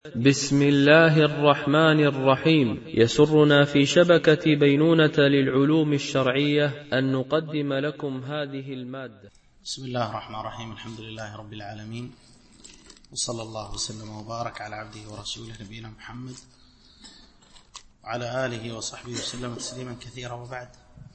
بسم الله الرحمن الرحيم. يسرنا في شبكة بينونة للعلوم الشرعية أن نقدم لكم هذه المادة. بسم الله الرحمن الرحيم. الحمد لله رب العالمين، وصلى الله وسلم وبارك على عبده ورسوله نبينا محمد وعلى آله وصحبه وسلم تسليما كثيرا، وبعد.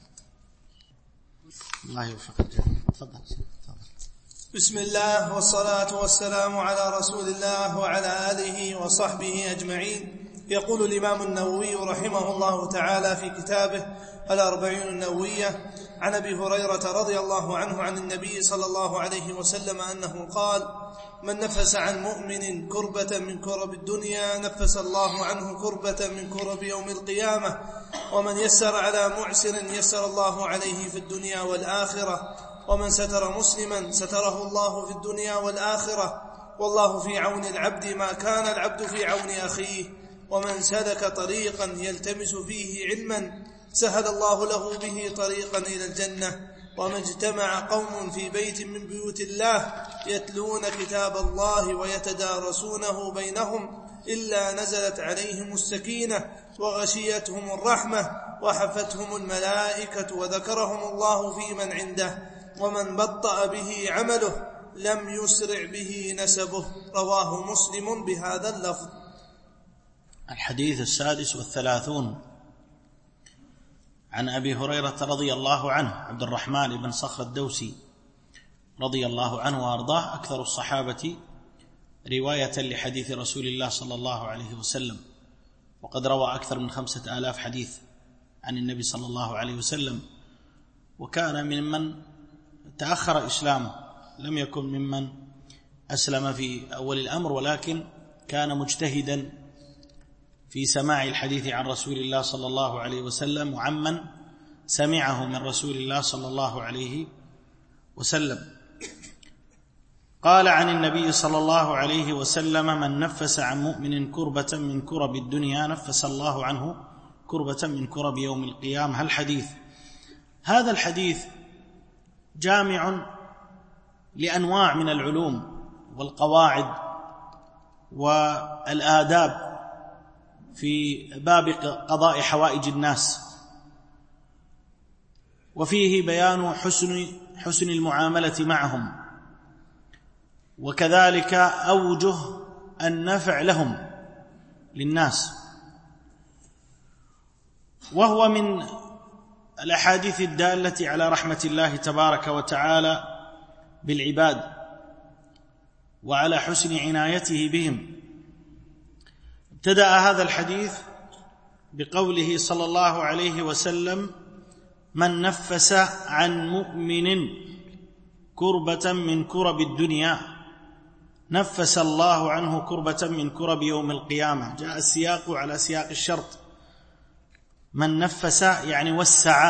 الله يوفقك. تفضل. بسم الله والصلاة والسلام على رسول الله وعلى آله وصحبه أجمعين. يقول الإمام النووي رحمه الله تعالى في كتابه الأربعين النووية عن أبي هريرة رضي الله عنه عن النبي صلى الله عليه وسلم أنه قال: من نفس عن مؤمن كربة من كرب الدنيا نفس الله عنه كربة من كرب يوم القيامة، ومن يسر على معسر يسر الله عليه في الدنيا والآخرة، ومن ستر مسلما ستره الله في الدنيا والآخرة، والله في عون العبد ما كان العبد في عون أخيه، ومن سلك طريقا يلتمس فيه علما سهل الله له به طريقا إلى الجنة. وما اجتمع قوم في بيت من بيوت الله يتلون كتاب الله ويتدارسونه بينهم إلا نزلت عليهم السكينة وغشيتهم الرحمة وحفتهم الملائكة وذكرهم الله في من عنده. ومن بطأ به عمله لم يسرع به نسبه. رواه مسلم بهذا اللفظ. الحديث 36 عن أبي هريرة رضي الله عنه، عبد الرحمن بن صخر الدوسي رضي الله عنه وأرضاه، أكثر الصحابة رواية لحديث رسول الله صلى الله عليه وسلم، وقد روى أكثر من 5000 حديث عن النبي صلى الله عليه وسلم، وكان ممن تأخر إسلامه، لم يكن ممن أسلم في أول الأمر، ولكن كان مجتهدا في سماع الحديث عن رسول الله صلى الله عليه وسلم وعمن سمعه من رسول الله صلى الله عليه وسلم. قال عن النبي صلى الله عليه وسلم: من نفس عن مؤمن كربة من كرب الدنيا نفس الله عنه كربة من كرب يوم القيامة. الحديث هذا الحديث جامع لأنواع من العلوم والقواعد والآداب في باب قضاء حوائج الناس، وفيه بيان حسن المعاملة معهم، وكذلك أوجه النفع لهم للناس. وهو من الأحاديث الدالة على رحمة الله تبارك وتعالى بالعباد وعلى حسن عنايته بهم. ابتدأ هذا الحديث بقوله صلى الله عليه وسلم: من نفس عن مؤمن كربة من كرب الدنيا نفس الله عنه كربة من كرب يوم القيامة. جاء السياق على سياق الشرط. من نفس يعني وسع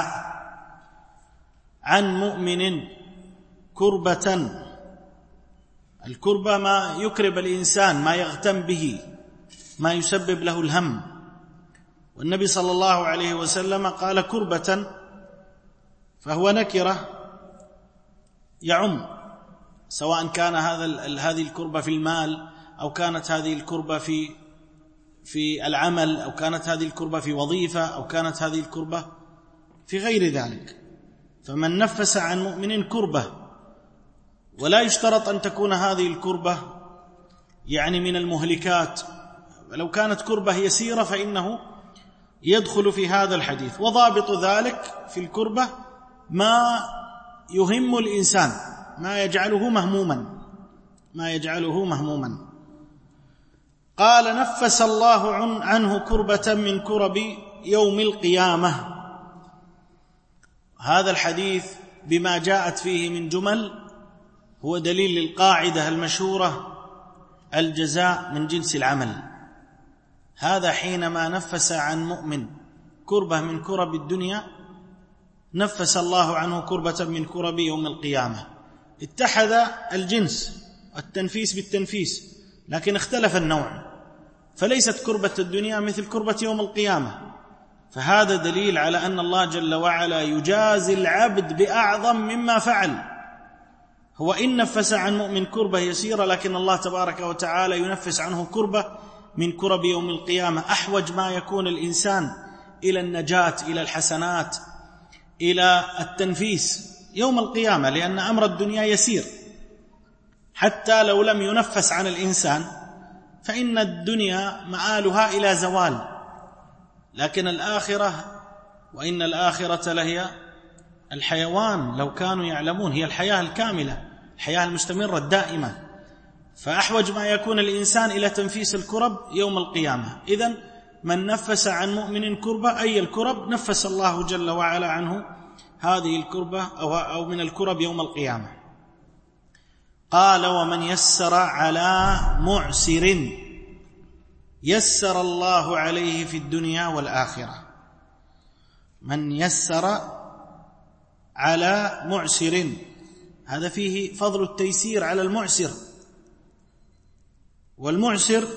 عن مؤمن كربة. الكربة ما يكرب الإنسان، ما يغتم به، ما يسبب له الهم. والنبي صلى الله عليه وسلم قال كربة، فهو نكرة يعم، سواء كان هذه الكربة في المال، أو كانت هذه الكربة في العمل، أو كانت هذه الكربة في وظيفة، أو كانت هذه الكربة في غير ذلك. فمن نفس عن مؤمن كربة، ولا يشترط أن تكون هذه الكربة يعني من المهلكات، ولو كانت كربة يسيرة فإنه يدخل في هذا الحديث. وضابط ذلك في الكربة ما يهم الإنسان، ما يجعله مهموما. قال: نفس الله عنه كربة من كرب يوم القيامة. هذا الحديث بما جاءت فيه من جمل هو دليل للقاعدة المشهورة: الجزاء من جنس العمل. هذا حينما نفس عن مؤمن كربة من كرب الدنيا نفس الله عنه كربة من كرب يوم القيامة. اتحد الجنس التنفيس بالتنفيس، لكن اختلف النوع، فليست كربة الدنيا مثل كربة يوم القيامة. فهذا دليل على أن الله جل وعلا يجازي العبد بأعظم مما فعل. هو إن نفس عن مؤمن كربة يسيرة، لكن الله تبارك وتعالى ينفس عنه كربة من كرب يوم القيامة، أحوج ما يكون الإنسان إلى النجاة، إلى الحسنات، إلى التنفيس يوم القيامة، لأن أمر الدنيا يسير. حتى لو لم ينفس عن الإنسان فإن الدنيا مآلها إلى زوال، لكن الآخرة، وإن الآخرة لهي الحيوان لو كانوا يعلمون، هي الحياة الكاملة، الحياة المستمرة الدائمة. فأحوج ما يكون الإنسان إلى تنفيس الكرب يوم القيامة. إذن من نفس عن مؤمن كربة، أي الكرب، نفس الله جل وعلا عنه هذه الكربة أو من الكرب يوم القيامة. قال: ومن يسر على معسر يسر الله عليه في الدنيا والآخرة. من يسر على معسر، هذا فيه فضل التيسير على المعسر. والمعسر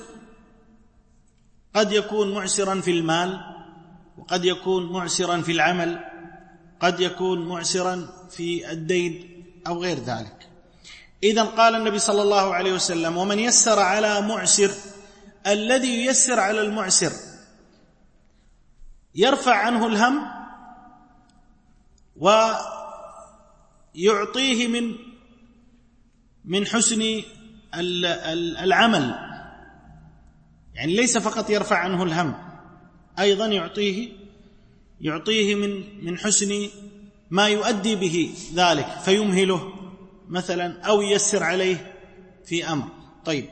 قد يكون معسرا في المال، وقد يكون معسرا في العمل، قد يكون معسرا في الدين أو غير ذلك. إذن قال النبي صلى الله عليه وسلم: ومن يسر على معسر، الذي ييسر على المعسر يرفع عنه الهم ويعطيه من حسن العمل، يعني ليس فقط يرفع عنه الهم، أيضا يعطيه من حسن ما يؤدي به ذلك، فيمهله مثلا أو ييسر عليه في أمر. طيب،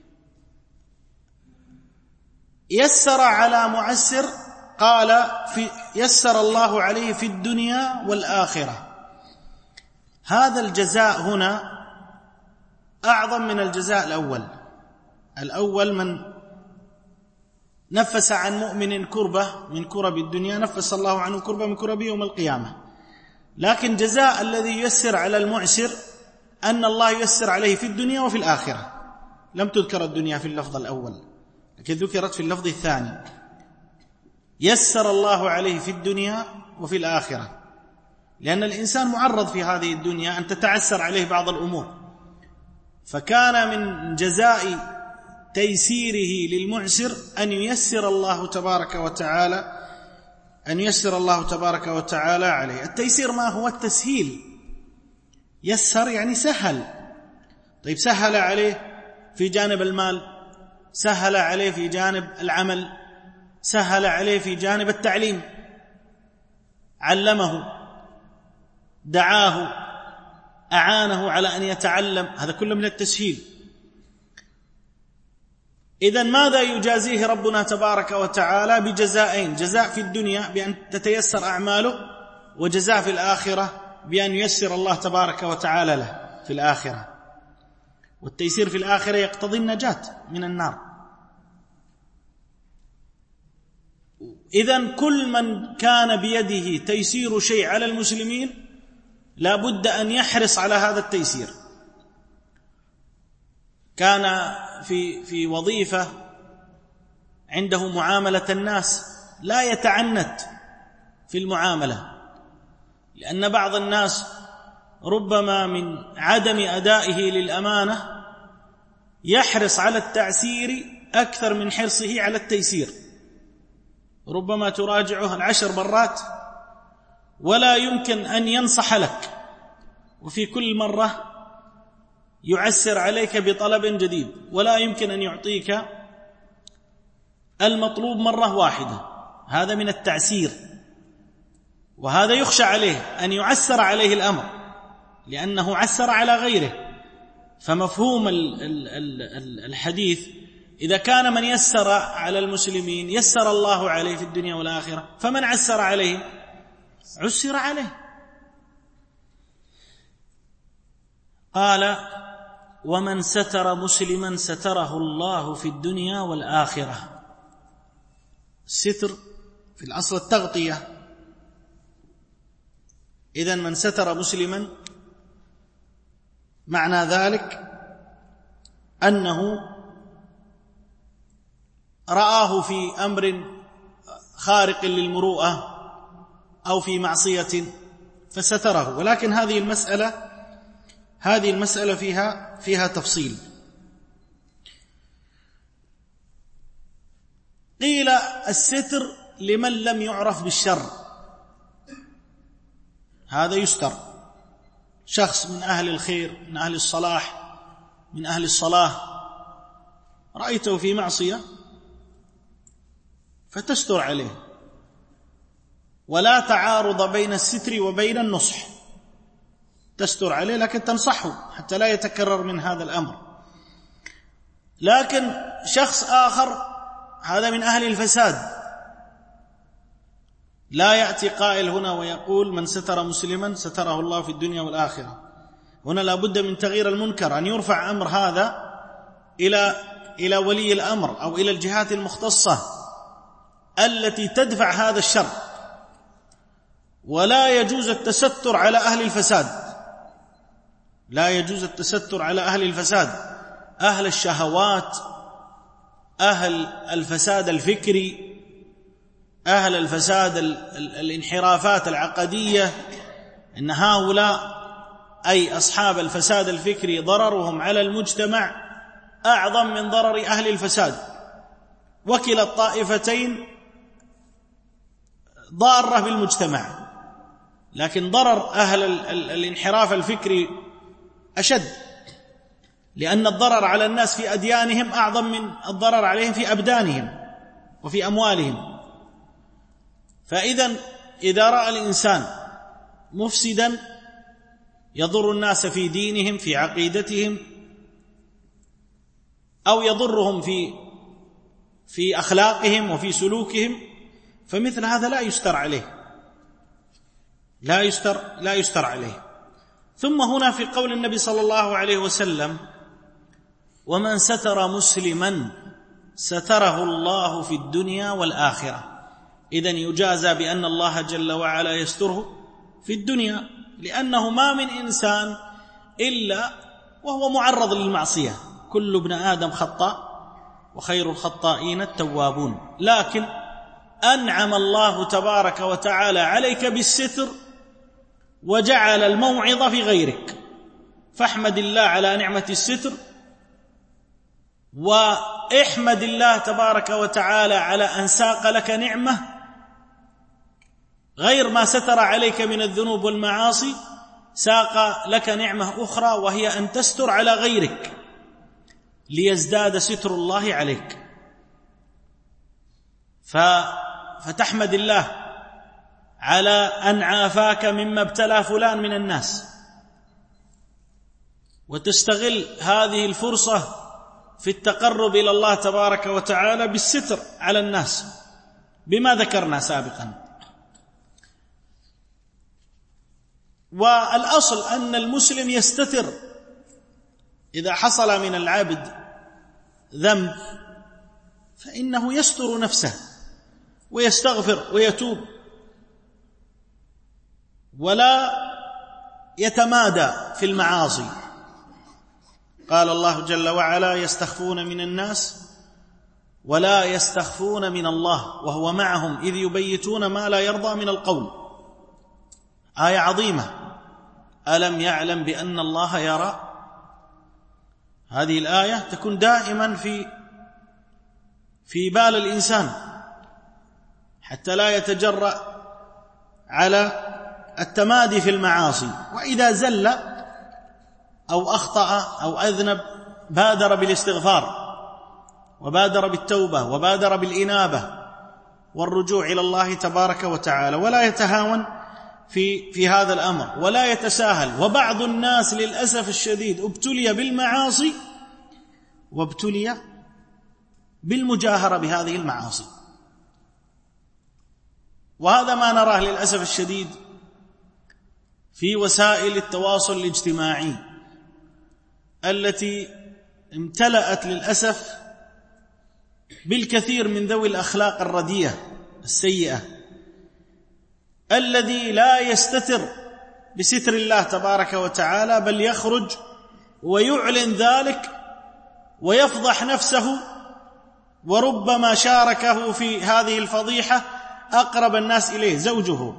يسر على معسر، قال يسر الله عليه في الدنيا والآخرة. هذا الجزاء هنا أعظم من الجزاء الأول من نفس عن مؤمن كربة من كرب الدنيا نفس الله عنه كربة من كرب يوم القيامة. لكن جزاء الذي يسر على المعسر أن الله يسر عليه في الدنيا وفي الآخرة. لم تذكر الدنيا في اللفظ الأول، لكن ذكرت في اللفظ الثاني. يسر الله عليه في الدنيا وفي الآخرة، لأن الإنسان معرض في هذه الدنيا أن تتعسر عليه بعض الأمور، فكان من جزاء تيسيره للمعسر أن ييسر الله تبارك وتعالى عليه. التيسير ما هو؟ التسهيل. يسر يعني سهل. طيب، سهل عليه في جانب المال، سهل عليه في جانب العمل، سهل عليه في جانب التعليم، علمه، دعاه، أعانه على أن يتعلم، هذا كله من التسهيل. إذن ماذا يجازيه ربنا تبارك وتعالى؟ بجزائين: جزاء في الدنيا بأن تتيسر أعماله، وجزاء في الآخرة بأن ييسر الله تبارك وتعالى له في الآخرة. والتيسير في الآخرة يقتضي النجاة من النار. إذن كل من كان بيده تيسير شيء على المسلمين لا بد أن يحرص على هذا التيسير. كان في وظيفة عنده معاملة الناس، لا يتعنت في المعاملة، لأن بعض الناس ربما من عدم أدائه للأمانة يحرص على التعسير أكثر من حرصه على التيسير. ربما تراجعه 10 مرات ولا يمكن أن ينصح لك، وفي كل مرة يعسر عليك بطلب جديد، ولا يمكن أن يعطيك المطلوب مرة واحدة. هذا من التعسير، وهذا يخشى عليه أن يعسر عليه الأمر لأنه عسر على غيره. فمفهوم الحديث: إذا كان من يسر على المسلمين يسر الله عليه في الدنيا والآخرة، فمن عسر عليه عسر عليه. قال: ومن ستر مسلما ستره الله في الدنيا والآخرة. الستر في الأصل التغطية. إذن من ستر مسلما معنى ذلك أنه رآه في أمر خارق للمروءة أو في معصية فستره. ولكن هذه المسألة فيها تفصيل. الستر لمن لم يعرف بالشر، هذا يستر. شخص من أهل الخير، من أهل الصلاح، من أهل الصلاة، رأيته في معصية فتستر عليه، ولا تعارض بين الستر وبين النصح، تستر عليه لكن تنصحه حتى لا يتكرر من هذا الأمر. لكن شخص آخر هذا من أهل الفساد، لا يأتي قائل هنا ويقول من ستر مسلما ستره الله في الدنيا والآخرة. هنا لا بد من تغيير المنكر، أن يرفع أمر هذا إلى ولي الأمر أو إلى الجهات المختصة التي تدفع هذا الشر. ولا يجوز التستر على أهل الفساد، لا يجوز التستر على أهل الفساد، أهل الشهوات، أهل الفساد الفكري، أهل الفساد الانحرافات العقدية. إن هؤلاء أي أصحاب الفساد الفكري ضررهم على المجتمع أعظم من ضرر أهل الفساد، وكلا الطائفتين ضارة بالمجتمع، لكن ضرر أهل الانحراف الفكري أشد، لأن الضرر على الناس في أديانهم أعظم من الضرر عليهم في أبدانهم وفي أموالهم. إذا رأى الإنسان مفسدا يضر الناس في دينهم في عقيدتهم، أو يضرهم في أخلاقهم وفي سلوكهم، فمثل هذا لا يستر عليه، لا يستر عليه. ثم هنا في قول النبي صلى الله عليه وسلم ومن ستر مسلما ستره الله في الدنيا والآخرة، إذن يجازى بأن الله جل وعلا يستره في الدنيا، لأنه ما من إنسان إلا وهو معرض للمعصية، كل ابن آدم خطاء وخير الخطائين التوابون. لكن أنعم الله تبارك وتعالى عليك بالستر وجعل الموعظة في غيرك، فاحمد الله على نعمة الستر، واحمد الله تبارك وتعالى على أن ساق لك نعمة غير ما ستر عليك من الذنوب والمعاصي، ساق لك نعمة أخرى وهي أن تستر على غيرك ليزداد ستر الله عليك، فتحمد الله على أن عافاك مما ابتلى فلان من الناس، وتستغل هذه الفرصة في التقرب إلى الله تبارك وتعالى بالستر على الناس بما ذكرنا سابقا. والأصل أن المسلم يستتر إذا حصل من العبد ذنب، فإنه يستر نفسه ويستغفر ويتوب، ولا يتمادى في المعاصي. قال الله جل وعلا يستخفون من الناس ولا يستخفون من الله وهو معهم إذ يبيتون ما لا يرضى من القول. آية عظيمة، ألم يعلم بأن الله يرى. هذه الآية تكون دائما في بال الإنسان حتى لا يتجرأ على التمادي في المعاصي، وإذا زل أو أخطأ أو أذنب بادر بالاستغفار وبادر بالتوبة وبادر بالإنابة والرجوع إلى الله تبارك وتعالى، ولا يتهاون في هذا الأمر ولا يتساهل. وبعض الناس للأسف الشديد ابتلي بالمعاصي وابتلي بالمجاهرة بهذه المعاصي، وهذا ما نراه للأسف الشديد في وسائل التواصل الاجتماعي التي امتلأت للأسف بالكثير من ذوي الأخلاق الرديئة السيئة، الذي لا يستتر بستر الله تبارك وتعالى، بل يخرج ويعلن ذلك ويفضح نفسه، وربما شاركه في هذه الفضيحة أقرب الناس إليه زوجه،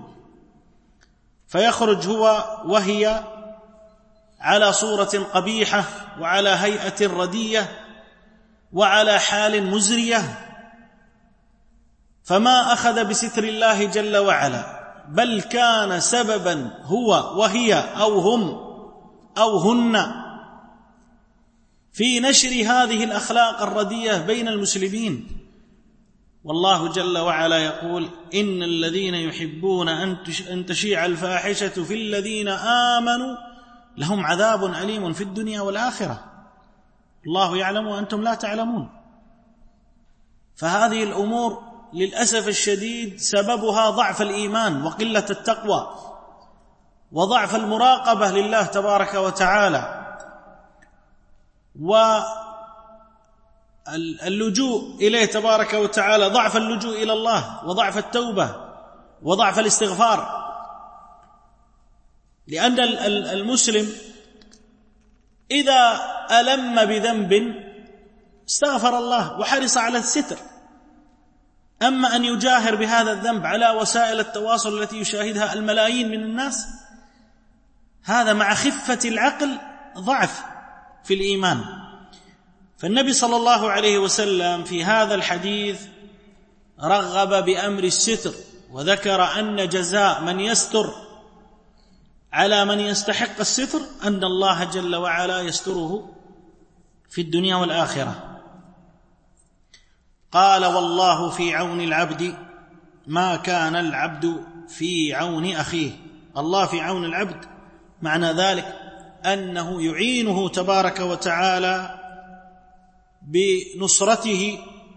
فيخرج هو وهي على صورة قبيحة وعلى هيئة ردية وعلى حال مزرية، فما أخذ بستر الله جل وعلا، بل كان سببا هو وهي أو هم أو هن في نشر هذه الأخلاق الرديئة بين المسلمين. والله جل وعلا يقول: إن الذين يحبون أن تشيع الفاحشة في الذين آمنوا لهم عذاب أليم في الدنيا والآخرة، الله يعلم وأنتم لا تعلمون. فهذه الأمور للأسف الشديد سببها ضعف الإيمان وقلة التقوى وضعف المراقبة لله تبارك وتعالى، واللجوء إليه تبارك وتعالى، ضعف اللجوء إلى الله وضعف التوبة وضعف الاستغفار. لأن المسلم إذا ألم بذنب استغفر الله وحرص على الستر، أما أن يجاهر بهذا الذنب على وسائل التواصل التي يشاهدها الملايين من الناس، هذا مع خفة العقل ضعف في الإيمان. فالنبي صلى الله عليه وسلم في هذا الحديث رغب بأمر الستر، وذكر أن جزاء من يستر على من يستحق الستر أن الله جل وعلا يستره في الدنيا والآخرة. قال: والله في عون العبد ما كان العبد في عون أخيه. الله في عون العبد معنى ذلك أنه يعينه تبارك وتعالى بنصرته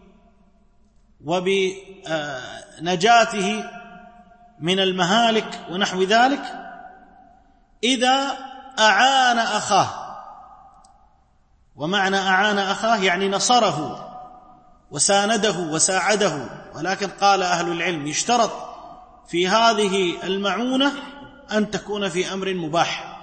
وبنجاته من المهالك ونحو ذلك إذا أعان أخاه. ومعنى أعان أخاه يعني نصره وسانده وساعده. ولكن قال أهل العلم يشترط في هذه المعونة أن تكون في أمر مباح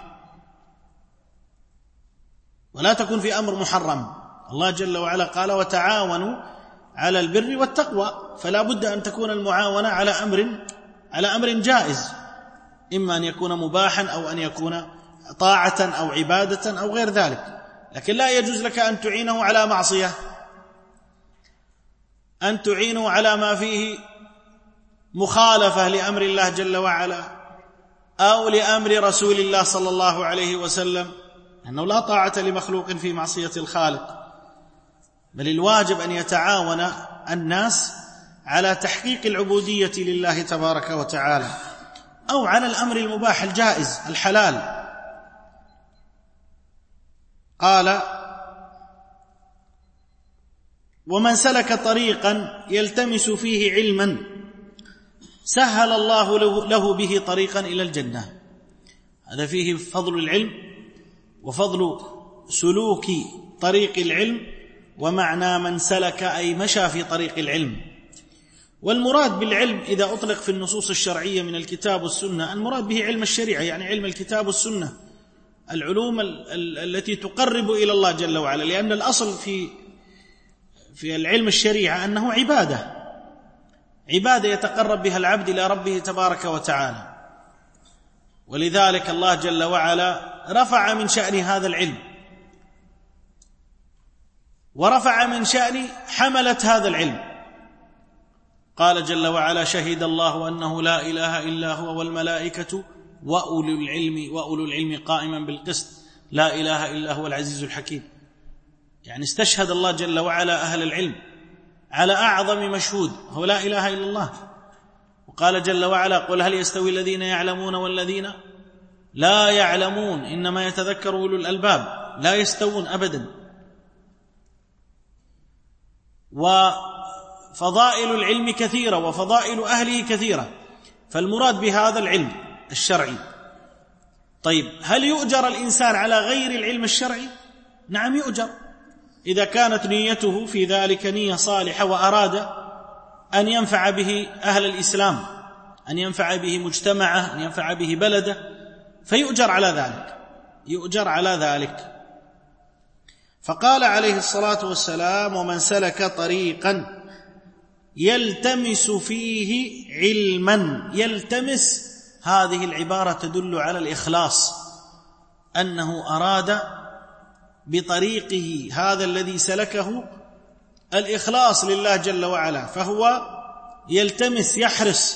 ولا تكون في أمر محرم. الله جل وعلا قال: وتعاونوا على البر والتقوى، فلا بد أن تكون المعاونة على أمر جائز، إما أن يكون مباحا أو أن يكون طاعة أو عبادة أو غير ذلك. لكن لا يجوز لك أن تعينه على معصية، أن تعينه على ما فيه مخالفة لأمر الله جل وعلا أو لأمر رسول الله صلى الله عليه وسلم، أنه لا طاعة لمخلوق في معصية الخالق، بل الواجب أن يتعاون الناس على تحقيق العبودية لله تبارك وتعالى أو على الأمر المباح الجائز الحلال. قال: ومن سلك طريقا يلتمس فيه علما سهل الله له به طريقا إلى الجنة. هذا فيه فضل العلم وفضل سلوك طريق العلم. ومعنى من سلك أي مشى في طريق العلم. والمراد بالعلم إذا أطلق في النصوص الشرعية من الكتاب والسنة المراد به علم الشريعة، يعني علم الكتاب والسنة، العلوم التي تقرب إلى الله جل وعلا. لأن الأصل في العلم الشريعة أنه عبادة يتقرب بها العبد إلى ربه تبارك وتعالى. ولذلك الله جل وعلا رفع من شأن هذا العلم ورفع من شأن حملة هذا العلم. قال جل وعلا: شهد الله أنه لا إله إلا هو والملائكة وأولو العلم قائما بالقسط لا إله إلا هو العزيز الحكيم. يعني استشهد الله جل وعلا أهل العلم على أعظم مشهود هو لا إله إلا الله. وقال جل وعلا: قل هل يستوي الذين يعلمون والذين لا يعلمون إنما يتذكر أولو الألباب. لا يستوون أبدا. وفضائل العلم كثيرة وفضائل أهله كثيرة، فالمراد بهذا العلم الشرعي. طيب، هل يؤجر الإنسان على غير العلم الشرعي؟ نعم يؤجر، إذا كانت نيته في ذلك نية صالحة وأراد أن ينفع به أهل الإسلام، أن ينفع به مجتمعه، أن ينفع به بلده، فيؤجر على ذلك. فقال عليه الصلاة والسلام: ومن سلك طريقا يلتمس فيه علما. يلتمس، هذه العبارة تدل على الإخلاص، أنه أراد بطريقه هذا الذي سلكه الإخلاص لله جل وعلا، فهو يلتمس يحرص،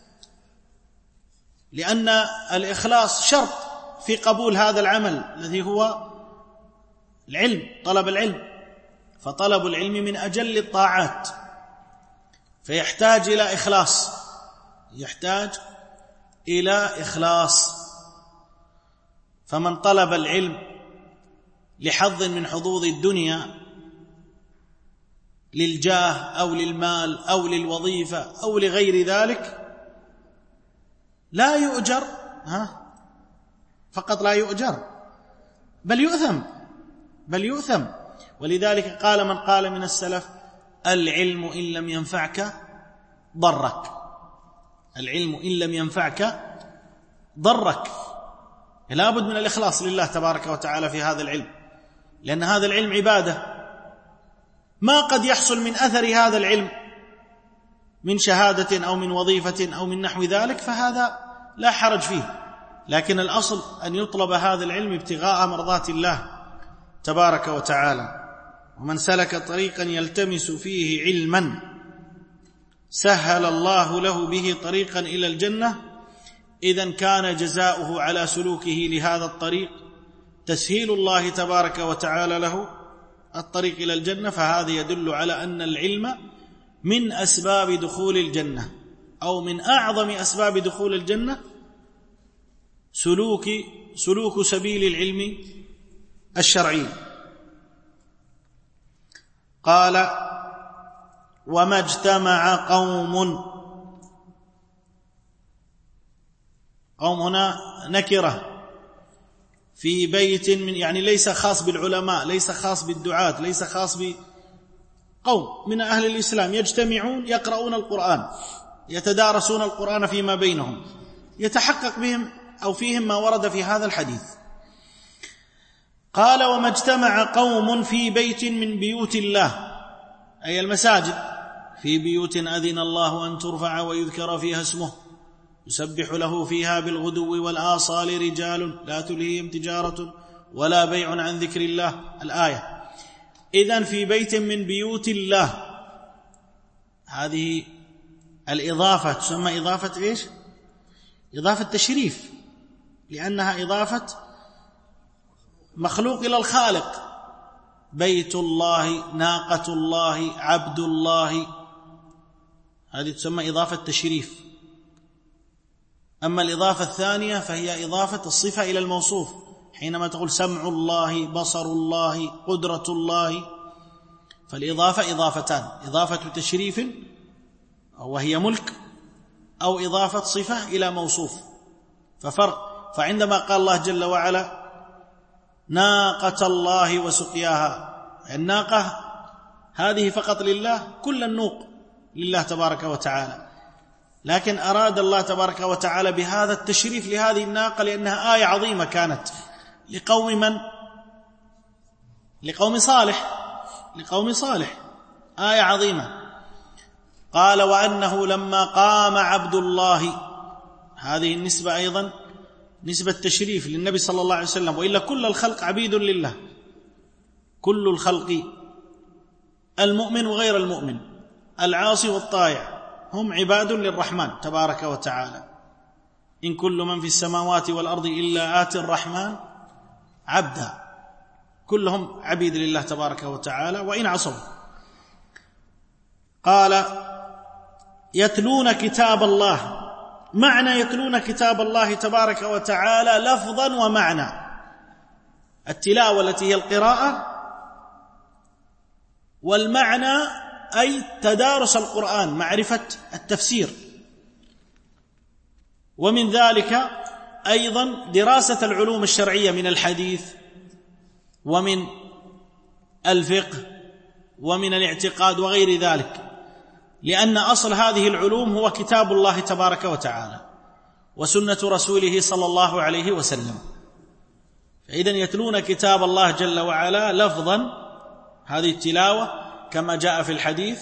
لأن الإخلاص شرط في قبول هذا العمل الذي هو العلم، طلب العلم. فطلب العلم من أجل الطاعات، فيحتاج إلى إخلاص، يحتاج إلى إخلاص. فمن طلب العلم لحظ من حظوظ الدنيا، للجاه أو للمال أو للوظيفة أو لغير ذلك، لا يؤجر، فقط لا يؤجر، بل يؤثم. ولذلك قال من قال من السلف: العلم إن لم ينفعك ضرك. العلم إن لم ينفعك ضرك. لا بد من الإخلاص لله تبارك وتعالى في هذا العلم، لأن هذا العلم عبادة. ما قد يحصل من أثر هذا العلم من شهادة أو من وظيفة أو من نحو ذلك، فهذا لا حرج فيه، لكن الأصل أن يطلب هذا العلم ابتغاء مرضات الله تبارك وتعالى. ومن سلك طريقا يلتمس فيه علما سهل الله له به طريقا إلى الجنة. إذن كان جزاؤه على سلوكه لهذا الطريق تسهيل الله تبارك وتعالى له الطريق إلى الجنة، فهذا يدل على أن العلم من أسباب دخول الجنة، أو من أعظم أسباب دخول الجنة سلوك سبيل العلم الشرعي. قال: وما اجتمع قوم هنا نكرة في بيت من، يعني ليس خاص بالعلماء، ليس خاص بالدعاة، ليس خاص بقوم من أهل الإسلام يجتمعون يقرؤون القرآن، يتدارسون القرآن فيما بينهم، يتحقق بهم أو فيهم ما ورد في هذا الحديث. قال: وما اجتمع قوم في بيت من بيوت الله، أي المساجد، في بيوت أذن الله أن ترفع ويذكر فيها اسمه يسبح له فيها بالغدو والآصال رجال لا تلهيهم تجارة ولا بيع عن ذكر الله، الآية. إذن في بيت من بيوت الله، هذه الإضافة تسمى إضافة إيش؟ إضافة تشريف، لأنها إضافة مخلوق إلى الخالق. بيت الله، ناقة الله، عبد الله، هذه تسمى إضافة تشريف. أما الإضافة الثانية فهي إضافة الصفة إلى الموصوف، حينما تقول سمع الله، بصر الله، قدرة الله، فالإضافة إضافتان: إضافة تشريف وهي ملك، أو إضافة صفة إلى موصوف، ففرق. فعندما قال الله جل وعلا: ناقة الله وسقياها، الناقة هذه فقط لله، كل النوق لله تبارك وتعالى، لكن أراد الله تبارك وتعالى بهذا التشريف لهذه الناقة لأنها آية عظيمة كانت لقوم من؟ لقوم صالح، آية عظيمة. قال: وأنه لما قام عبد الله، هذه النسبة أيضا نسبة تشريف للنبي صلى الله عليه وسلم، وإلا كل الخلق عبيد لله، كل الخلق، المؤمن وغير المؤمن، العاصي والطائع، هم عباد للرحمن تبارك وتعالى. إن كل من في السماوات والأرض إلا آتي الرحمن عبدا، كلهم عبيد لله تبارك وتعالى وإن عصوا. قال: يتلون كتاب الله. معنى يتلون كتاب الله تبارك وتعالى لفظا ومعنى: التلاوة التي هي القراءة، والمعنى أي تدارس القرآن، معرفة التفسير. ومن ذلك أيضا دراسة العلوم الشرعية من الحديث ومن الفقه ومن الاعتقاد وغير ذلك، لأن أصل هذه العلوم هو كتاب الله تبارك وتعالى وسنة رسوله صلى الله عليه وسلم. فإذن يتلون كتاب الله جل وعلا لفظا، هذه التلاوة كما جاء في الحديث: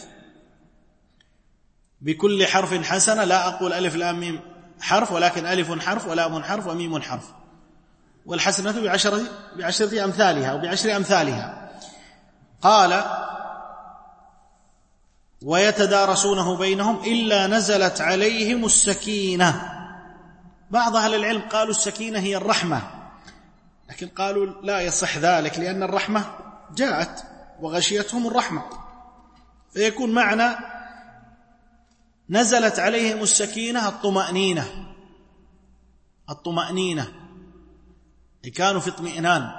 بكل حرف حسنة، لا أقول ألف لام ميم حرف، ولكن ألف حرف ولام حرف وميم حرف، والحسنة بعشرة أمثالها أو بعشر أمثالها. قال: ويتدارسونه بينهم إلا نزلت عليهم السكينة. بعض أهل العلم قالوا السكينة هي الرحمة، لكن قالوا لا يصح ذلك، لأن الرحمة جاءت وغشيتهم الرحمة، فيكون معنى نزلت عليهم السكينة الطمأنينة، كانوا في اطمئنان.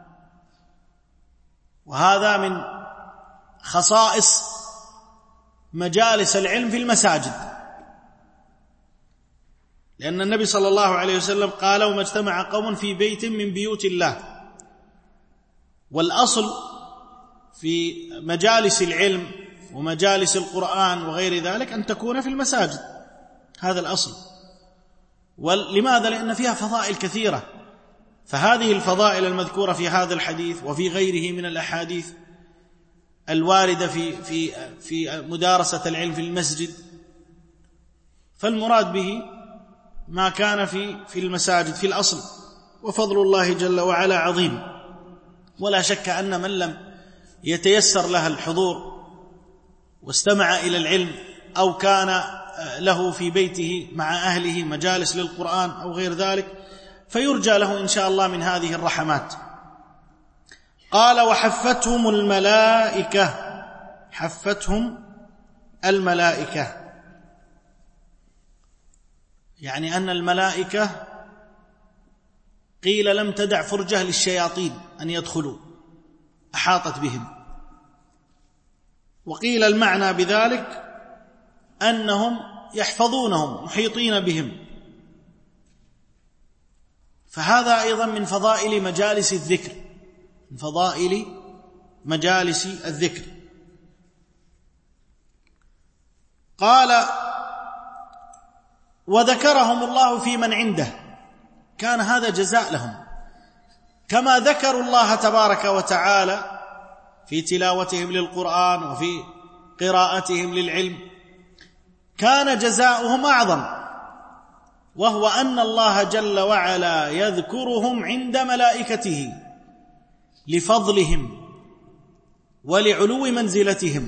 وهذا من خصائص مجالس العلم في المساجد، لأن النبي صلى الله عليه وسلم قال: وما اجتمع قوم في بيت من بيوت الله. والأصل في مجالس العلم ومجالس القرآن وغير ذلك أن تكون في المساجد، هذا الأصل. ولماذا؟ لأن فيها فضائل كثيرة، فهذه الفضائل المذكورة في هذا الحديث وفي غيره من الأحاديث الواردة في مدارسة العلم في المسجد، فالمراد به ما كان في المساجد في الأصل. وفضل الله جل وعلا عظيم، ولا شك أن من لم يتيسر له الحضور واستمع إلى العلم، أو كان له في بيته مع أهله مجالس للقرآن أو غير ذلك، فيرجى له إن شاء الله من هذه الرحمات. قال: وحفتهم الملائكة. حفتهم الملائكة يعني أن الملائكة قيل لم تدع فرجة للشياطين أن يدخلوا، أحاطت بهم. وقيل المعنى بذلك أنهم يحفظونهم، محيطين بهم. فهذا أيضا من فضائل مجالس الذكر، من فضائل مجالس الذكر. قال: وذكرهم الله في من عنده، كان هذا جزاء لهم، كما ذكروا الله تبارك وتعالى في تلاوتهم للقرآن وفي قراءتهم للعلم، كان جزاؤهم أعظم، وهو أن الله جل وعلا يذكرهم عند ملائكته لفضلهم ولعلو منزلتهم.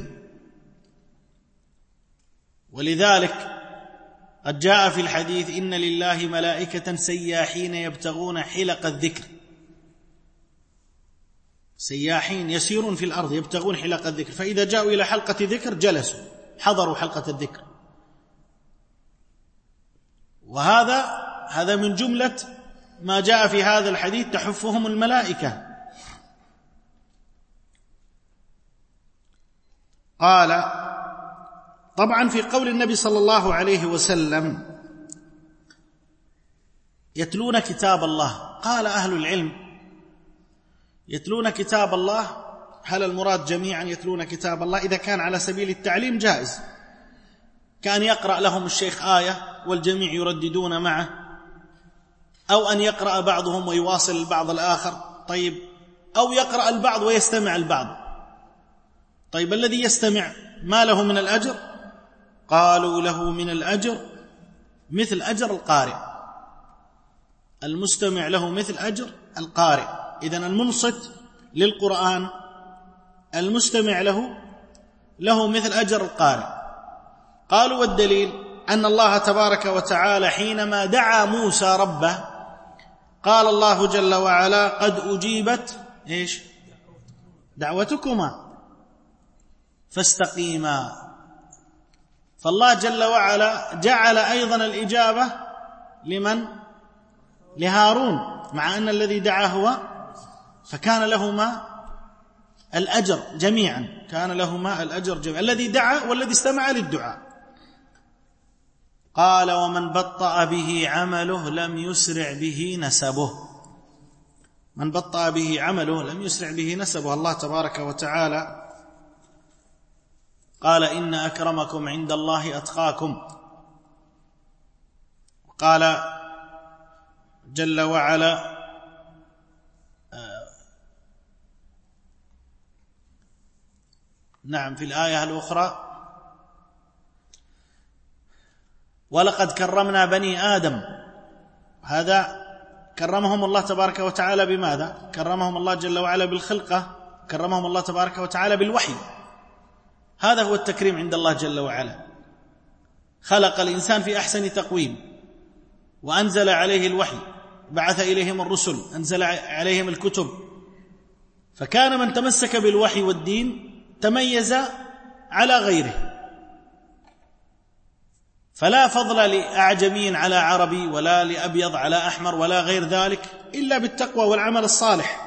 ولذلك قد جاء في الحديث: إن لله ملائكة سياحين يبتغون حلق الذكر. سياحين يسيرون في الأرض يبتغون حلق الذكر، فإذا جاءوا إلى حلقة ذكر جلسوا، حضروا حلقة الذكر. وهذا من جملة ما جاء في هذا الحديث: تحفهم الملائكة. قال: طبعا في قول النبي صلى الله عليه وسلم يتلون كتاب الله، قال أهل العلم: يتلون كتاب الله، هل المراد جميعا يتلون كتاب الله؟ إذا كان على سبيل التعليم جائز، كان يقرأ لهم الشيخ آية والجميع يرددون معه، أو أن يقرأ بعضهم ويواصل البعض الآخر، طيب، أو يقرأ البعض ويستمع البعض. طيب، الذي يستمع ما له من الأجر؟ قالوا: له من الأجر مثل أجر القارئ. المستمع له مثل أجر القارئ. إذن المنصت للقرآن المستمع له مثل أجر القارئ. قالوا: والدليل أن الله تبارك وتعالى حينما دعا موسى ربه قال الله جل وعلا: قد أجيبت إيش؟ دعوتكما فاستقيما. فالله جل وعلا جعل أيضا الإجابة لمن؟ لهارون، مع أن الذي دعا هو، فكان لهما الأجر جميعا، كان لهما الأجر جميعا، الذي دعا والذي استمع للدعاء. قال: ومن بطأ به عمله لم يسرع به نسبه. من بطأ به عمله لم يسرع به نسبه. الله تبارك وتعالى قال: إن أكرمكم عند الله أتقاكم. قال جل وعلا: نعم في الآية الأخرى: ولقد كرمنا بني آدم. هذا كرمهم الله تبارك وتعالى بماذا؟ كرمهم الله جل وعلا بالخلقة، كرمهم الله تبارك وتعالى بالوحي. هذا هو التكريم عند الله جل وعلا. خلق الإنسان في أحسن تقويم، وأنزل عليه الوحي، بعث إليهم الرسل، أنزل عليهم الكتب، فكان من تمسك بالوحي والدين تميز على غيره. فلا فضل لأعجمي على عربي، ولا لأبيض على أحمر، ولا غير ذلك، إلا بالتقوى والعمل الصالح.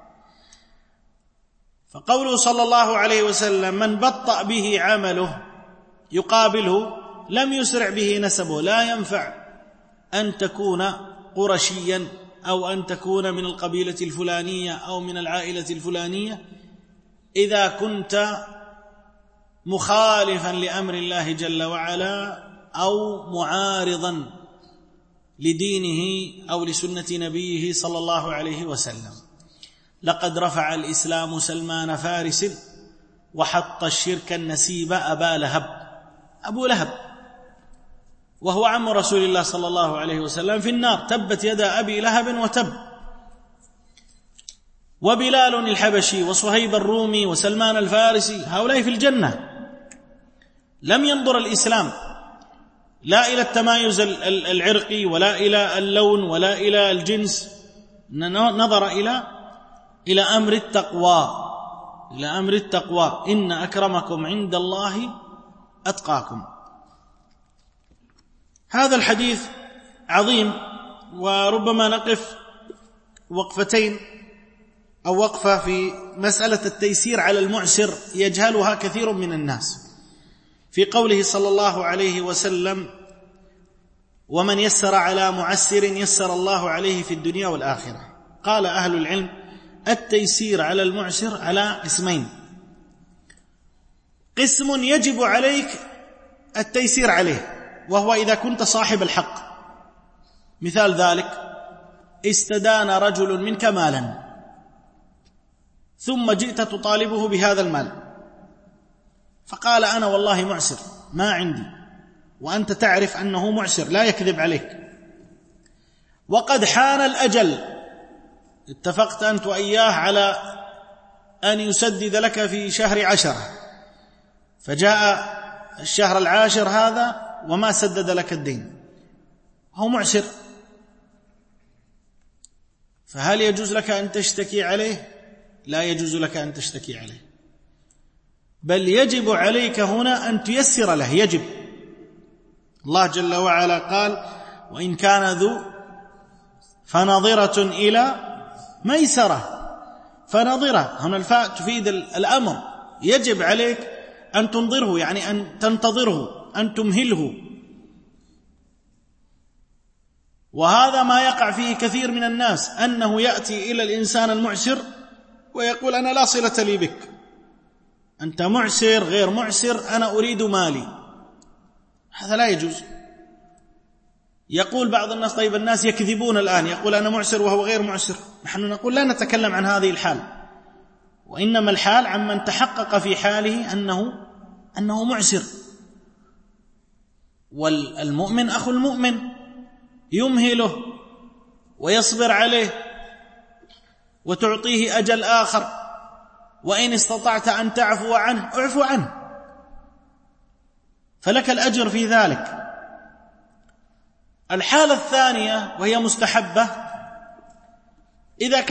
فقوله صلى الله عليه وسلم: من بطأ به عمله يقابله لم يسرع به نسبه. لا ينفع أن تكون قرشيا، أو أن تكون من القبيلة الفلانية، أو من العائلة الفلانية، إذا كنت مخالفا لأمر الله جل وعلا، أو معارضا لدينه أو لسنة نبيه صلى الله عليه وسلم. لقد رفع الإسلام سلمان فارس، وحط الشرك النسيب أبا لهب. أبو لهب وهو عم رسول الله صلى الله عليه وسلم في النار، تبت يدا أبي لهب وتب. وبلال الحبشي، وصهيب الرومي، وسلمان الفارسي، هؤلاء في الجنة. لم ينظر الإسلام لا إلى التمايز العرقي، ولا إلى اللون، ولا إلى الجنس، نظر إلى أمر التقوى، إلى أمر التقوى. إن أكرمكم عند الله أتقاكم. هذا الحديث عظيم، وربما نقف وقفتين أو وقفة في مسألة التيسير على المعسر يجهلها كثير من الناس. في قوله صلى الله عليه وسلم: ومن يسر على معسر يسر الله عليه في الدنيا والآخرة. قال أهل العلم: التيسير على المعسر على قسمين. قسم يجب عليك التيسير عليه، وهو إذا كنت صاحب الحق. مثال ذلك: استدان رجل منك مالا، ثم جئت تطالبه بهذا المال، فقال: أنا والله معسر، ما عندي، وأنت تعرف أنه معسر، لا يكذب عليك، وقد حان الأجل، اتفقت أنت وإياه على أن يسدد لك في شهر 10، فجاء الشهر 10 هذا وما سدد لك الدين، هو معسر، فهل يجوز لك أن تشتكي عليه؟ لا يجوز لك أن تشتكي عليه، بل يجب عليك هنا أن تيسر له. يجب. الله جل وعلا قال: وإن كان ذو فنظرة إلى ميسرة. فنظرة هنا الفاء تفيد الأمر، يجب عليك أن تنظره، يعني أن تنتظره، أن تمهله. وهذا ما يقع فيه كثير من الناس، أنه يأتي إلى الإنسان المعسر ويقول: أنا لا صلة لي بك، أنت معسر غير معسر، أنا أريد مالي. هذا لا يجوز. يقول بعض الناس: طيب الناس يكذبون الآن، يقول أنا معسر وهو غير معسر. نحن نقول لا نتكلم عن هذه الحال، وإنما الحال عمن تحقق في حاله أنه معسر. والمؤمن أخو المؤمن يمهله ويصبر عليه وتعطيه أجل آخر، وإن استطعت أن تعفو عنه اعفو عنه، فلك الأجر في ذلك. الحالة الثانية وهي مستحبة: إذا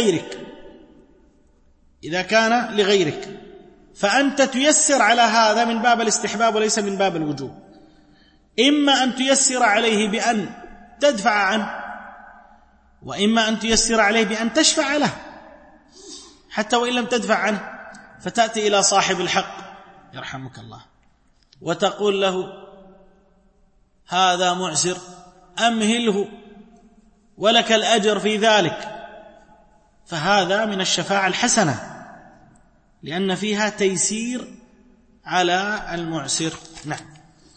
كان لغيرك فأنت تيسر على هذا من باب الاستحباب وليس من باب الوجوب. إما أن تيسر عليه بأن تدفع عنه، وإما أن تيسر عليه بأن تشفع له، حتى وإن لم تدفع عنه، فتأتي إلى صاحب الحق يرحمك الله وتقول له: هذا معسر، أمهله ولك الأجر في ذلك. فهذا من الشفاعة الحسنة، لأن فيها تيسير على المعسر. نعم.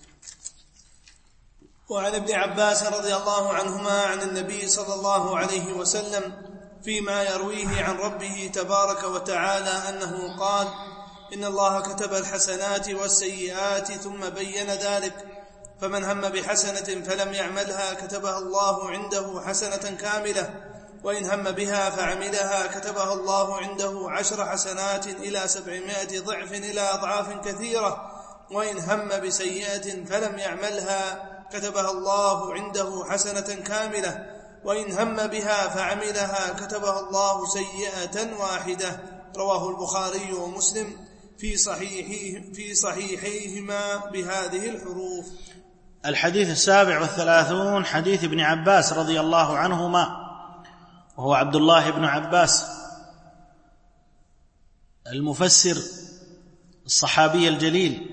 وعن ابن عباس رضي الله عنهما عن النبي صلى الله عليه وسلم فيما يرويه عن ربه تبارك وتعالى أنه قال: إن الله كتب الحسنات والسيئات ثم بين ذلك، فمن هم بحسنة فلم يعملها كتبها الله عنده حسنة كاملة، وإن هم بها فعملها كتبها الله عنده 10 حسنات إلى 700 ضعف إلى أضعاف كثيرة. وإن هم بسيئة فلم يعملها كتبها الله عنده حسنة كاملة. وإن هم بها فعملها كتبها الله سيئة واحدة. رواه البخاري ومسلم في صحيحيهما بهذه الحروف. الحديث 37 حديث ابن عباس رضي الله عنهما، وهو عبد الله بن عباس المفسر الصحابي الجليل،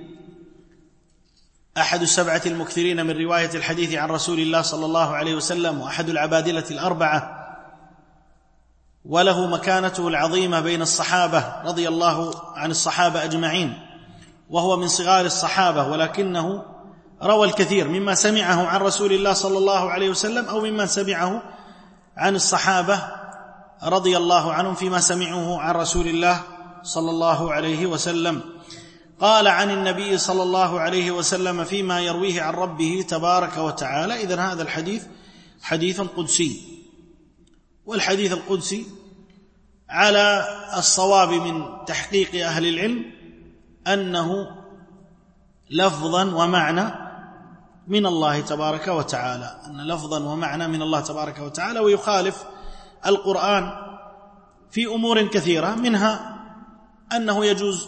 أحد 7 المكثرين من رواية الحديث عن رسول الله صلى الله عليه وسلم، وأحد العبادلة 4، وله مكانته العظيمة بين الصحابة رضي الله عن الصحابة أجمعين، وهو من صغار الصحابة، ولكنه روى الكثير مما سمعه عن رسول الله صلى الله عليه وسلم أو مما سمعه عن الصحابة رضي الله عنهم فيما سمعوه عن رسول الله صلى الله عليه وسلم. قال عن النبي صلى الله عليه وسلم فيما يرويه عن ربه تبارك وتعالى. إذن هذا الحديث حديث قدسي، والحديث القدسي على الصواب من تحقيق أهل العلم أنه لفظا ومعنى من الله تبارك وتعالى، أن لفظا ومعنى من الله تبارك وتعالى، ويخالف القرآن في أمور كثيرة، منها أنه يجوز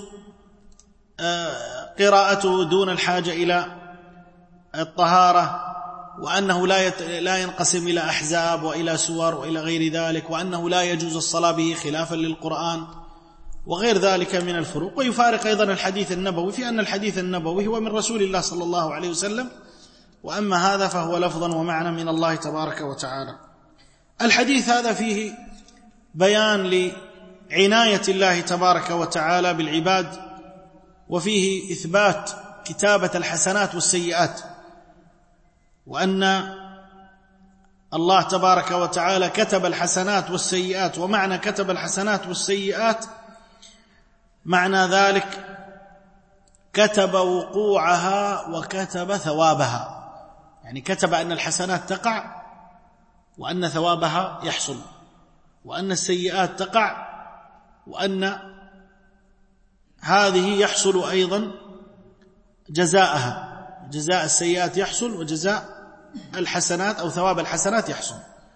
قراءته دون الحاجة إلى الطهارة، وأنه لا ينقسم إلى أحزاب وإلى سور وإلى غير ذلك، وأنه لا يجوز الصلاة به خلافا للقرآن وغير ذلك من الفروق. ويفارق أيضا الحديث النبوي في أن الحديث النبوي هو من رسول الله صلى الله عليه وسلم، وأما هذا فهو لفظا ومعنى من الله تبارك وتعالى. الحديث هذا فيه بيان لعناية الله تبارك وتعالى بالعباد، وفيه إثبات كتابة الحسنات والسيئات، وأن الله تبارك وتعالى كتب الحسنات والسيئات. ومعنى كتب الحسنات والسيئات معنى ذلك كتب وقوعها وكتب ثوابها، يعني كتب أن الحسنات تقع وأن ثوابها يحصل، وأن السيئات تقع وأن هذه يحصل أيضا جزاءها، جزاء السيئات يحصل وجزاء الحسنات أو ثواب الحسنات يحصل.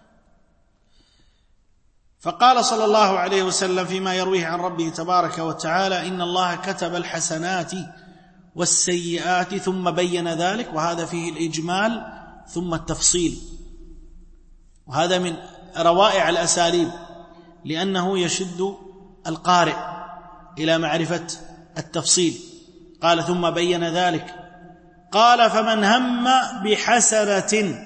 فقال صلى الله عليه وسلم فيما يرويه عن ربه تبارك وتعالى: إن الله كتب الحسنات والسيئات، ثم بين ذلك، وهذا فيه الإجمال ثم التفصيل، وهذا من روائع الأساليب، لأنه يشد القارئ إلى معرفة التفصيل. قال ثم بين ذلك، قال فمن هم بحسنة،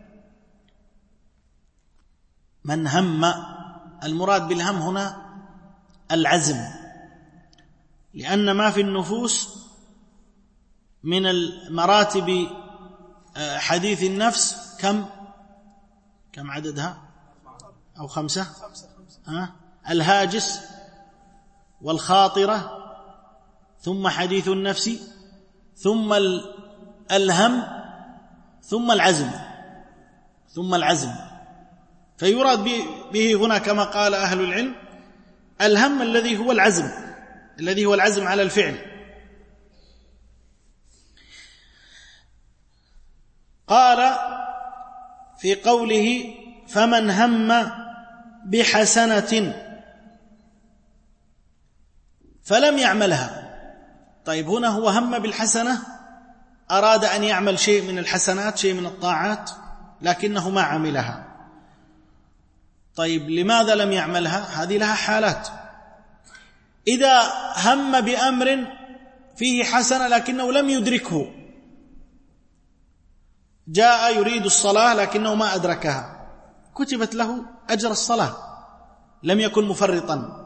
من هم، المراد بالهم هنا العزم، لأن ما في النفوس من المراتب حديث النفس كم عددها؟ أو 5؟ الهاجس والخاطرة، ثم حديث النفس، ثم الهم، ثم العزم. فيراد به هنا كما قال أهل العلم الهم الذي هو العزم على الفعل. قال في قوله فمن هم بحسنة فلم يعملها. طيب هنا هو هم بالحسنة، أراد أن يعمل شيء من الحسنات، شيء من الطاعات، لكنه ما عملها. طيب لماذا لم يعملها؟ هذه لها حالات. إذا هم بأمر فيه حسنة لكنه لم يدركه، جاء يريد الصلاة لكنه ما أدركها، كتبت له أجر الصلاة، لم يكن مفرطا.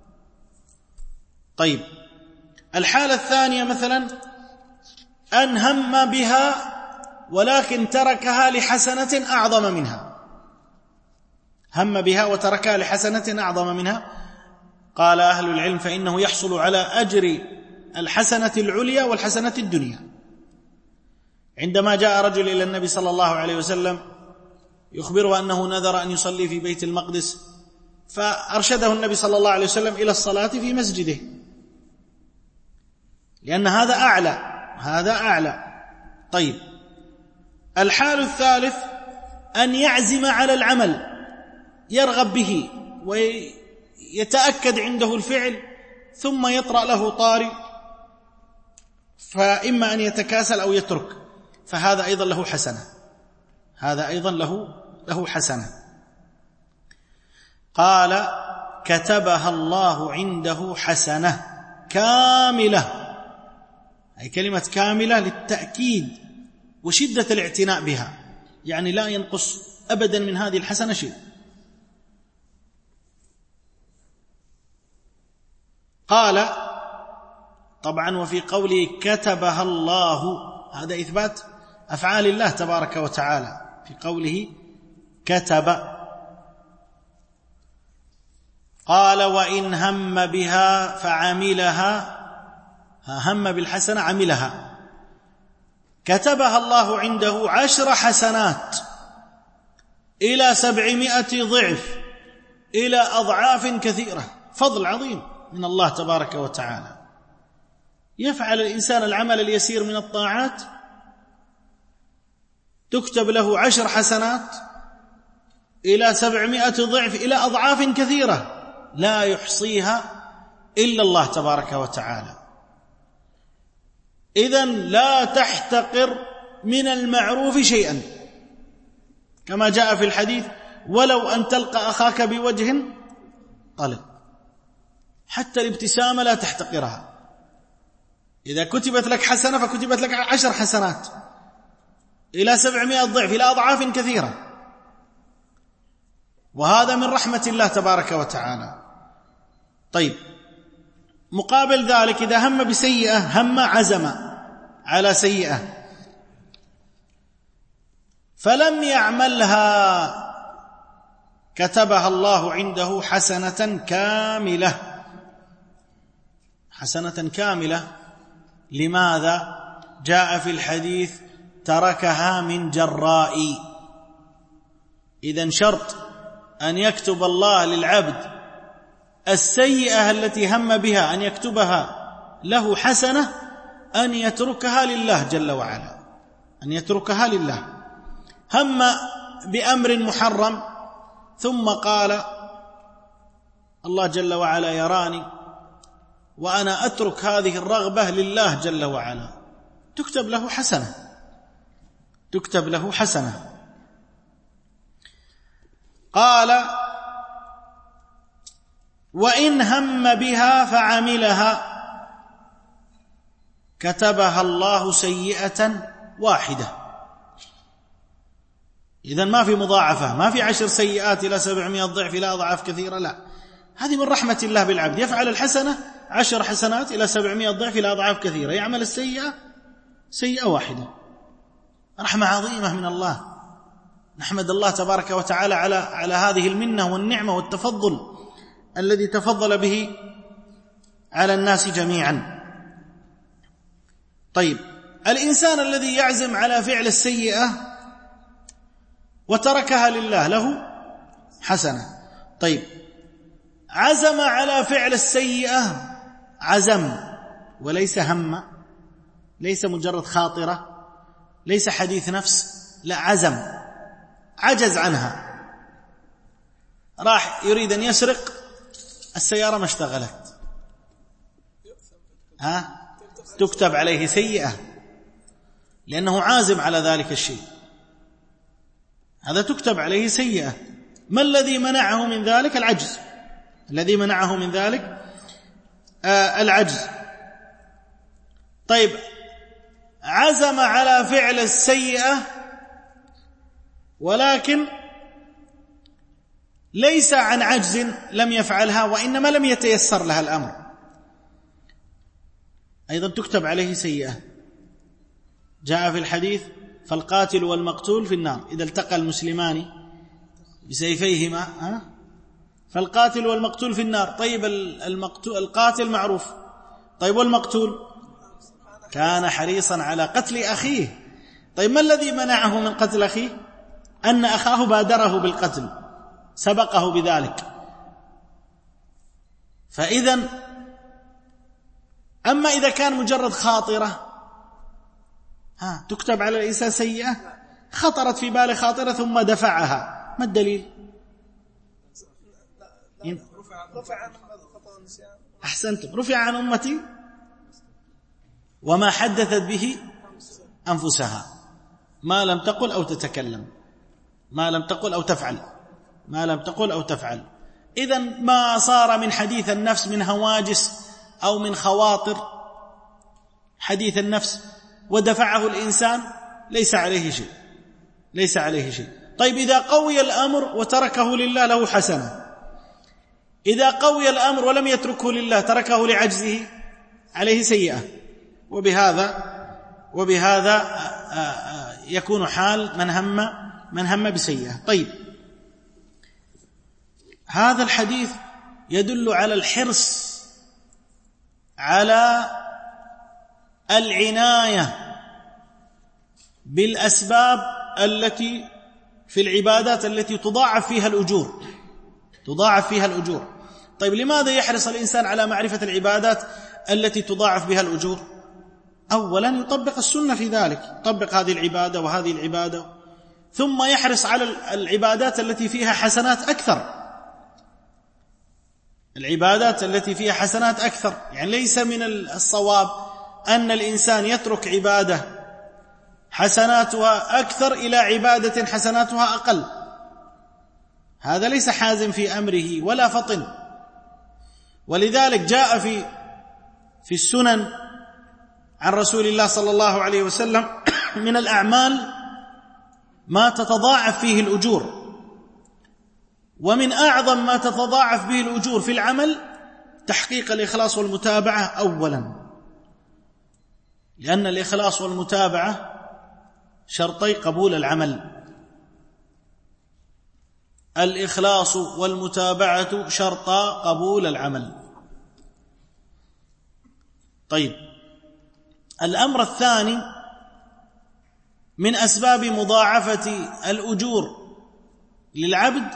طيب الحالة الثانية مثلا أن هم بها ولكن تركها لحسنة أعظم منها، هم بها وتركها لحسنة أعظم منها. قال أهل العلم فإنه يحصل على أجر الحسنة العليا والحسنة الدنيا. عندما جاء رجل إلى النبي صلى الله عليه وسلم يخبره أنه نذر أن يصلي في بيت المقدس، فأرشده النبي صلى الله عليه وسلم إلى الصلاة في مسجده، لأن هذا أعلى. طيب، الحال الثالث أن يعزم على العمل، يرغب به ويتأكد عنده الفعل، ثم يطرأ له طارئ، فإما أن يتكاسل أو يترك، فهذا أيضا له حسنة. قال: كتبها الله عنده حسنة كاملة، أي كلمة كاملة للتأكيد وشدة الاعتناء بها، يعني لا ينقص أبدا من هذه الحسنة شيء. قال طبعا وفي قوله كتبها الله هذا إثبات أفعال الله تبارك وتعالى، في قوله كتب. قال: وإن هم بها فعملها، هم بالحسنة عملها، كتبها الله عنده 10 حسنات إلى 700 ضعف، إلى أضعاف كثيرة. فضل عظيم من الله تبارك وتعالى. يفعل الإنسان العمل اليسير من الطاعات تكتب له 10 حسنات إلى 700 ضعف، إلى أضعاف كثيرة لا يحصيها إلا الله تبارك وتعالى. إذن لا تحتقر من المعروف شيئا، كما جاء في الحديث: ولو أن تلقى أخاك بوجه طلق. حتى الابتسامة لا تحتقرها. إذا كتبت لك حسنة فكتبت لك 10 حسنات إلى 700 ضعف، إلى أضعاف كثيرة، وهذا من رحمة الله تبارك وتعالى. طيب، مقابل ذلك إذا هم بسيئة، عزم على سيئة فلم يعملها، كتبها الله عنده حسنة كاملة. لماذا؟ جاء في الحديث: تركها من جراء. إذن شرط أن يكتب الله للعبد السيئة التي هم بها أن يكتبها له حسنة، أن يتركها لله جل وعلا، أن يتركها لله. هم بأمر محرم ثم قال: الله جل وعلا يراني وأنا أترك هذه الرغبة لله جل وعلا، تكتب له حسنة. قال: وإن هم بها فعملها، كتبها الله سيئة واحدة. إذن ما في مضاعفة، ما في 10 سيئات إلى 700 ضعف إلى أضعاف كثيرة، لا، هذه من رحمة الله بالعبد. يفعل الحسنة 10 حسنات إلى 700 ضعف إلى أضعاف كثيرة، يعمل السيئة سيئة واحدة. رحمة عظيمة من الله. نحمد الله تبارك وتعالى على هذه المنة والنعمة والتفضل الذي تفضل به على الناس جميعا. طيب، الإنسان الذي يعزم على فعل السيئة وتركها لله له حسنة. طيب، عزم على فعل السيئة، عزم وليس هم، ليس مجرد خاطرة، ليس حديث نفس، لا، عزم، عجز عنها. راح يريد أن يسرق، السيارة ما اشتغلت، تكتب عليه سيئة لأنه عازم على ذلك الشيء، هذا تكتب عليه سيئة. ما الذي منعه من ذلك؟ العجز. الذي منعه من ذلك العجز. طيب، عزم على فعل السيئة ولكن ليس عن عجز لم يفعلها، وإنما لم يتيسر لها الأمر، أيضا تكتب عليه سيئة. جاء في الحديث: فالقاتل والمقتول في النار إذا التقى المسلمان بسيفيهما، فالقاتل والمقتول في النار. طيب، القاتل معروف، طيب والمقتول؟ كان حريصا على قتل أخيه. طيب، ما الذي منعه من قتل أخيه؟ أن أخاه بادره بالقتل، سبقه بذلك. فإذن أما إذا كان مجرد خاطرة تكتب على الإنسان سيئة، خطرت في باله خاطرة ثم دفعها، ما الدليل؟ أحسنتم، رفع عن أمتي وما حدثت به أنفسها، ما لم تقل أو تتكلم، ما لم تقل أو تفعل، ما لم تقل أو تفعل. إذن ما صار من حديث النفس من هواجس أو من خواطر حديث النفس ودفعه الإنسان ليس عليه شيء، ليس عليه شيء. طيب إذا قوي الأمر وتركه لله له حسنة، إذا قوي الأمر ولم يتركه لله تركه لعجزه عليه سيئة، وبهذا يكون حال من هم بسيئة. طيب هذا الحديث يدل على الحرص على العناية بالأسباب التي في العبادات التي تضاعف فيها الأجور. طيب لماذا يحرص الإنسان على معرفة العبادات التي تضاعف بها الأجور؟ أولا يطبق السنة في ذلك، يطبق هذه العبادة وهذه العبادة، ثم يحرص على العبادات التي فيها حسنات أكثر، العبادات التي فيها حسنات أكثر. يعني ليس من الصواب أن الإنسان يترك عبادة حسناتها أكثر إلى عبادة حسناتها أقل، هذا ليس حازم في أمره ولا فطن. ولذلك جاء في السنن عن رسول الله صلى الله عليه وسلم من الأعمال ما تتضاعف فيه الأجور، ومن أعظم ما تتضاعف به الأجور في العمل تحقيق الإخلاص والمتابعة أولا، لأن الإخلاص والمتابعة شرطي قبول العمل، الإخلاص والمتابعة شرطا قبول العمل. طيب الأمر الثاني من أسباب مضاعفة الأجور للعبد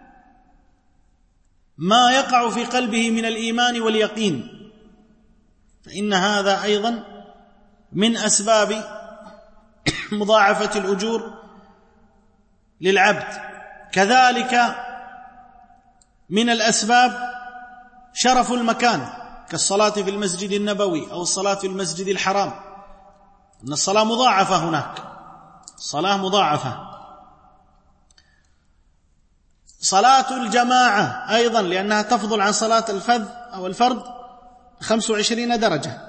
ما يقع في قلبه من الإيمان واليقين، فإن هذا أيضا من أسباب مضاعفة الأجور للعبد. كذلك من الأسباب شرف المكان كالصلاة في المسجد النبوي أو الصلاة في المسجد الحرام، إن الصلاة مضاعفة هناك، الصلاة مضاعفة. صلاة الجماعة أيضا لأنها تفضل عن صلاة الفذ أو الفرد 25 درجة.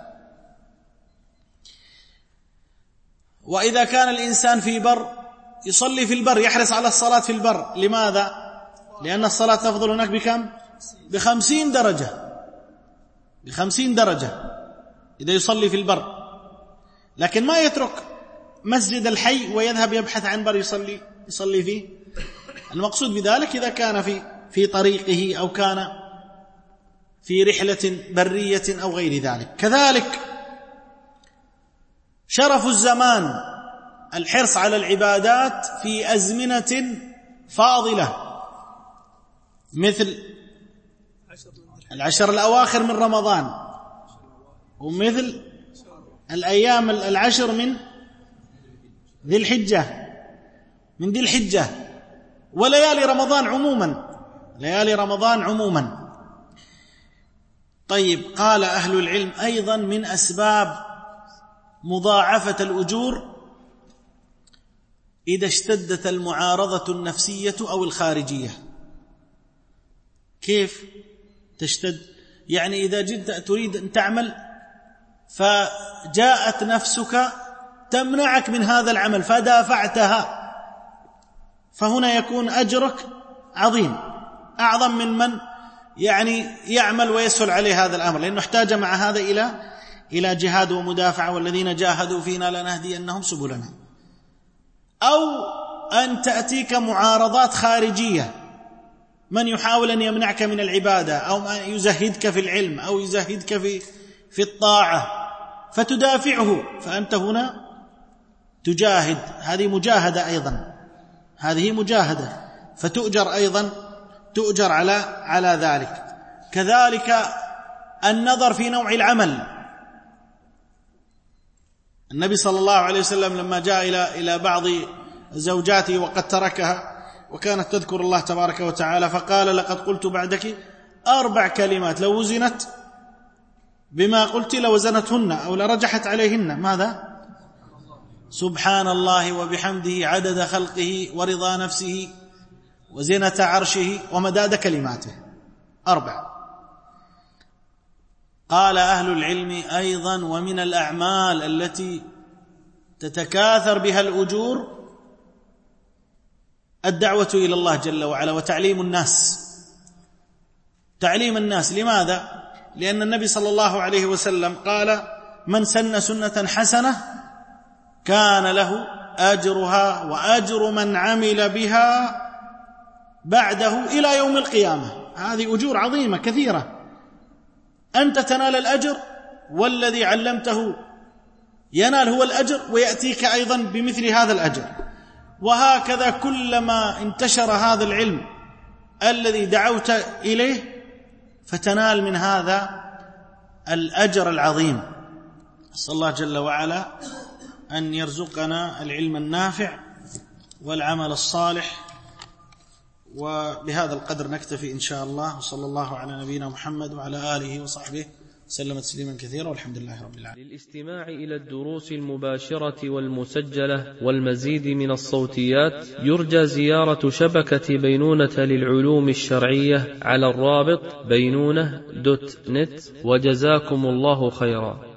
وإذا كان الإنسان في بر يصلي في البر يحرص على الصلاة في البر، لماذا؟ لأن الصلاة تفضل هناك بكم؟ ب50 درجة، ب50 درجة إذا يصلي في البر. لكن ما يترك مسجد الحي ويذهب يبحث عن بر يصلي فيه. المقصود بذلك إذا كان في طريقه أو كان في رحلة برية أو غير ذلك. كذلك شرف الزمان، الحرص على العبادات في أزمنة فاضلة مثل العشر الأواخر من رمضان، ومثل الأيام العشر من ذي الحجة، وليالي رمضان عموما، ليالي رمضان عموما. طيب قال أهل العلم أيضا من أسباب مضاعفة الأجور إذا اشتدت المعارضة النفسية أو الخارجية. كيف تشتد؟ يعني إذا جئت تريد أن تعمل فجاءت نفسك تمنعك من هذا العمل فدافعتها، فهنا يكون أجرك عظيم، أعظم من يعني يعمل ويسهل عليه هذا الأمر، لأنه احتاج مع هذا إلى جهاد ومدافعة، والذين جاهدوا فينا لنهدينهم سبلنا. أو أن تأتيك معارضات خارجية، من يحاول أن يمنعك من العبادة أو ما يزهدك في العلم أو يزهدك في الطاعة فتدافعه، فأنت هنا تجاهد، هذه مجاهدة أيضا، هذه مجاهدة، فتؤجر أيضا، تؤجر على ذلك. كذلك النظر في نوع العمل. النبي صلى الله عليه وسلم لما جاء إلى بعض زوجاته وقد تركها وكانت تذكر الله تبارك وتعالى، فقال: لقد قلت بعدك 4 كلمات لو وزنت بما قلت لوزنتهن أو لرجحت عليهن. ماذا؟ سبحان الله وبحمده عدد خلقه ورضا نفسه وزنة عرشه ومداد كلماته. 4. قال أهل العلم أيضا: ومن الأعمال التي تتكاثر بها الأجور الدعوة إلى الله جل وعلا وتعليم الناس. تعليم الناس. لماذا؟ لأن النبي صلى الله عليه وسلم قال: من سن سنة حسنة كان له أجرها وأجر من عمل بها بعده إلى يوم القيامة. هذه أجور عظيمة كثيرة، أنت تنال الأجر والذي علمته ينال هو الأجر ويأتيك أيضا بمثل هذا الأجر. وهكذا كلما انتشر هذا العلم الذي دعوت إليه فتنال من هذا الأجر العظيم. أسأل الله جل وعلا أن يرزقنا العلم النافع والعمل الصالح. وبهذا القدر نكتفي إن شاء الله، وصلى الله على نبينا محمد وعلى آله وصحبه وسلم تسليما كثيرا، والحمد لله رب العالمين. للاستماع إلى الدروس المباشرة والمسجلة والمزيد من الصوتيات يرجى زيارة شبكة بينونة للعلوم الشرعية على الرابط بينونة.net. وجزاكم الله خيرا.